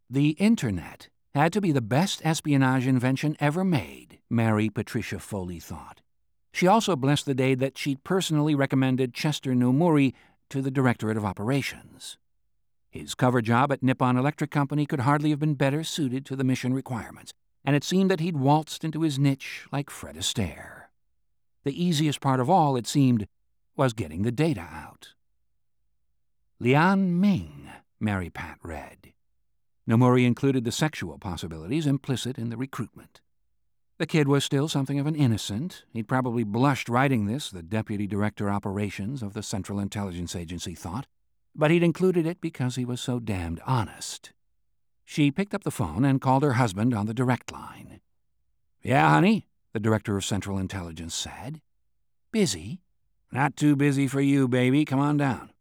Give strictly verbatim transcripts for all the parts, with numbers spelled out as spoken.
The Internet had to be the best espionage invention ever made, Mary Patricia Foley thought. She also blessed the day that she'd personally recommended Chester Nomuri to the Directorate of Operations. His cover job at Nippon Electric Company could hardly have been better suited to the mission requirements, and it seemed that he'd waltzed into his niche like Fred Astaire. The easiest part of all, it seemed, was getting the data out. Lian Ming, Mary Pat read. Nomuri included the sexual possibilities implicit in the recruitment. The kid was still something of an innocent. He'd probably blushed writing this, the Deputy Director Operations of the Central Intelligence Agency thought, but he'd included it because he was so damned honest. She picked up the phone and called her husband on the direct line. "Yeah, honey," the Director of Central Intelligence said. "Busy?" "Not too busy for you, baby. Come on down."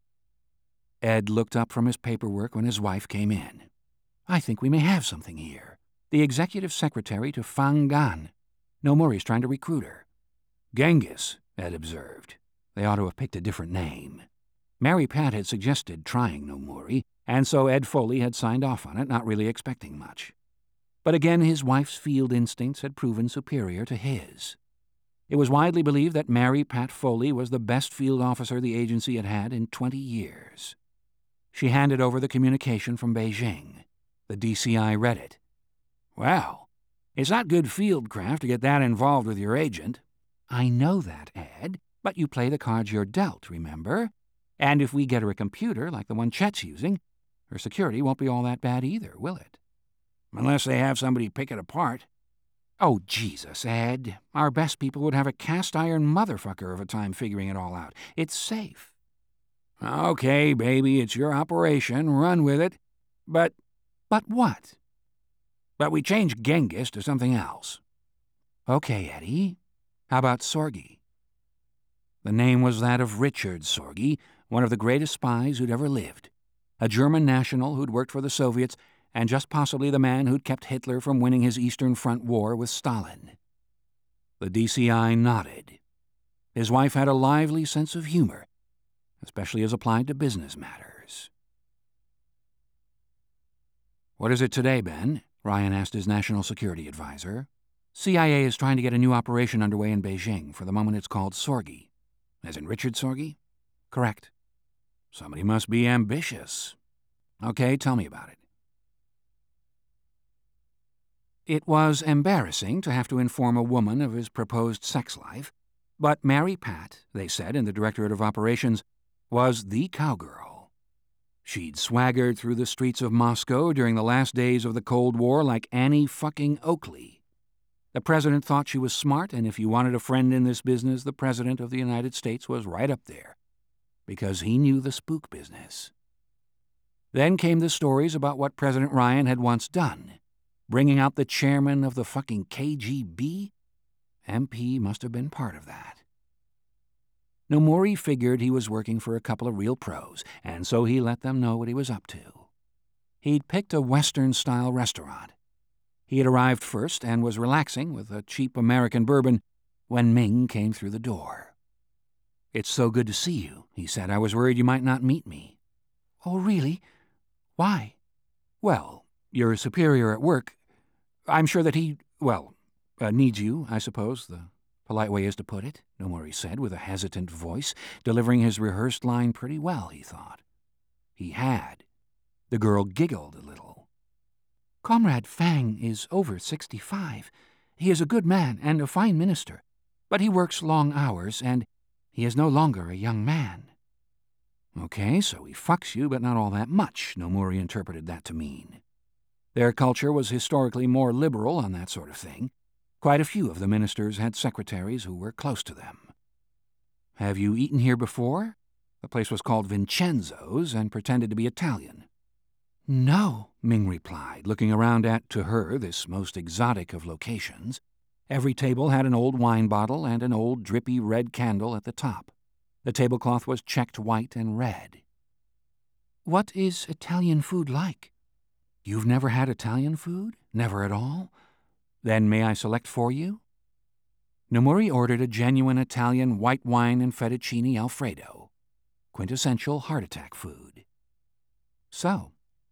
Ed looked up from his paperwork when his wife came in. "I think we may have something here. The executive secretary to Fang Gan. Nomuri's trying to recruit her." "Genghis," Ed observed. They ought to have picked a different name. Mary Pat had suggested trying Nomuri, and so Ed Foley had signed off on it, not really expecting much. But again, his wife's field instincts had proven superior to his. It was widely believed that Mary Pat Foley was the best field officer the agency had had in twenty years. She handed over the communication from Beijing. The D C I read it. "Well, it's not good field craft to get that involved with your agent." "I know that, Ed, but you play the cards you're dealt, remember? And if we get her a computer like the one Chet's using, her security won't be all that bad either, will it?" "Unless they have somebody pick it apart." "Oh, Jesus, Ed. Our best people would have a cast-iron motherfucker of a time figuring it all out. It's safe." "Okay, baby, it's your operation. Run with it. But—" "But what?" "But we change Genghis to something else." "Okay, Eddie. How about Sorgi?" The name was that of Richard Sorgi, one of the greatest spies who'd ever lived. A German national who'd worked for the Soviets, and just possibly the man who'd kept Hitler from winning his Eastern Front war with Stalin. The D C I nodded. His wife had a lively sense of humor, especially as applied to business matters. "What is it today, Ben?" Ryan asked his national security advisor. "C I A is trying to get a new operation underway in Beijing. For the moment it's called Sorgi." "As in Richard Sorgi?" "Correct." "Somebody must be ambitious." "Okay, tell me about it." It was embarrassing to have to inform a woman of his proposed sex life, but Mary Pat, they said in the Directorate of Operations, was the cowgirl. She'd swaggered through the streets of Moscow during the last days of the Cold War like Annie fucking Oakley. The president thought she was smart, and if you wanted a friend in this business, the president of the United States was right up there, because he knew the spook business. Then came the stories about what President Ryan had once done, bringing out the chairman of the fucking K G B? M P must have been part of that. Nomuri figured he was working for a couple of real pros, and so he let them know what he was up to. He'd picked a Western-style restaurant. He had arrived first and was relaxing with a cheap American bourbon when Ming came through the door. "It's so good to see you," he said. "I was worried you might not meet me." "Oh, really? Why?" "Well, your superior at work. I'm sure that he, well, uh, needs you, I suppose, the polite way is to put it," Nomuri said with a hesitant voice, delivering his rehearsed line pretty well, he thought. He had. The girl giggled a little. "Comrade Fang is over sixty-five. He is a good man and a fine minister, but he works long hours, and he is no longer a young man." "Okay, so he fucks you, but not all that much," Nomuri interpreted that to mean. Their culture was historically more liberal on that sort of thing. Quite a few of the ministers had secretaries who were close to them. "Have you eaten here before?" The place was called Vincenzo's and pretended to be Italian. "No," Ming replied, looking around at, to her, this most exotic of locations. Every table had an old wine bottle and an old drippy red candle at the top. The tablecloth was checked white and red. "What is Italian food like?" "You've never had Italian food? Never at all? Then may I select for you?" Nomuri ordered a genuine Italian white wine and fettuccine Alfredo. Quintessential heart attack food. "So,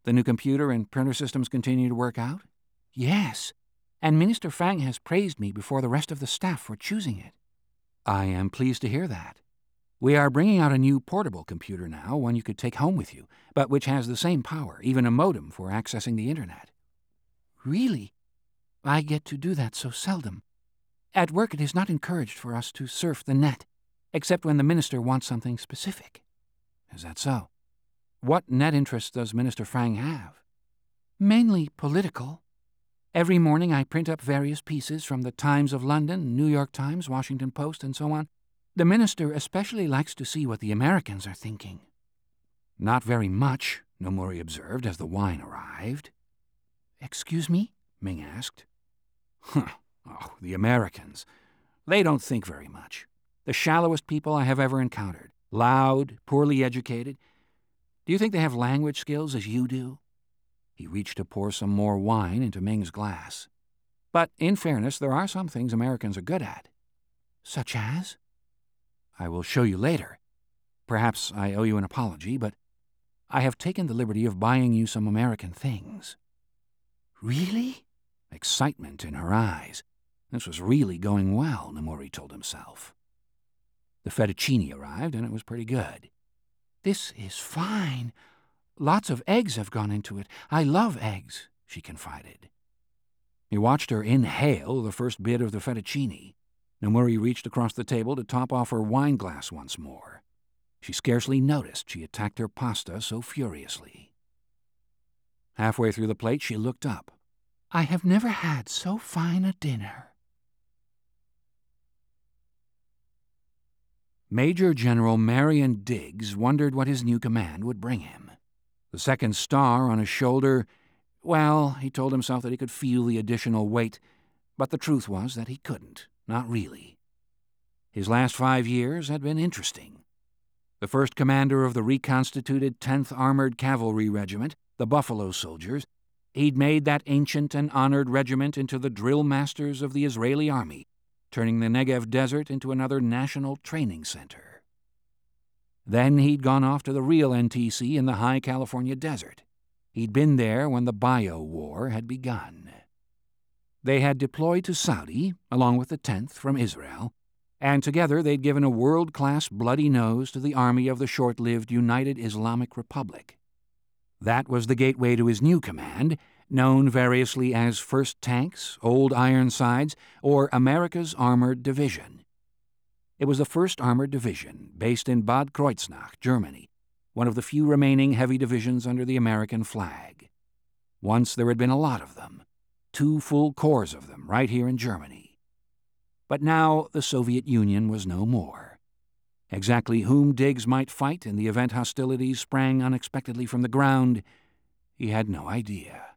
The new computer and printer systems continue to work out? Yes, and Minister Fang has praised me before the rest of the staff for choosing it. I am pleased to hear that. We are bringing out a new portable computer now, one you could take home with you, but which has the same power, even a modem for accessing the internet. Really? I get to do that so seldom. At work, it is not encouraged for us to surf the net, except when the minister wants something specific. Is that so? What net interests does Minister Fang have? Mainly political. Every morning I print up various pieces from the Times of London, New York Times, Washington Post, and so on. The minister especially likes to see what the Americans are thinking. Not very much, Nomori observed as the wine arrived. Excuse me? Ming asked. Huh. Oh, the Americans. They don't think very much. The shallowest people I have ever encountered. Loud, poorly educated. Do you think they have language skills as you do? He reached to pour some more wine into Ming's glass. But in fairness, there are some things Americans are good at. Such as? I will show you later. Perhaps I owe you an apology, but I have taken the liberty of buying you some American things. Really? Excitement in her eyes. This was really going well, Nomori told himself. The fettuccine arrived, and it was pretty good. This is fine. Lots of eggs have gone into it. I love eggs, she confided. He watched her inhale the first bit of the fettuccine. Nomori reached across the table to top off her wine glass once more. She scarcely noticed she attacked her pasta so furiously. Halfway through the plate, she looked up. I have never had so fine a dinner. Major General Marion Diggs wondered what his new command would bring him. The second star on his shoulder, well, he told himself that he could feel the additional weight, but the truth was that he couldn't, not really. His last five years had been interesting. The first commander of the reconstituted tenth Armored Cavalry Regiment, the Buffalo Soldiers, he'd made that ancient and honored regiment into the drill masters of the Israeli army, turning the Negev Desert into another national training center. Then he'd gone off to the real N T C in the high California desert. He'd been there when the Bio War had begun. They had deployed to Saudi, along with the tenth from Israel, and together they'd given a world-class bloody nose to the army of the short-lived United Islamic Republic. That was the gateway to his new command, known variously as First Tanks, Old Ironsides, or America's Armored Division. It was the first Armored Division, based in Bad Kreuznach, Germany, one of the few remaining heavy divisions under the American flag. Once there had been a lot of them, two full corps of them right here in Germany. But now the Soviet Union was no more. Exactly whom Diggs might fight in the event hostilities sprang unexpectedly from the ground, he had no idea.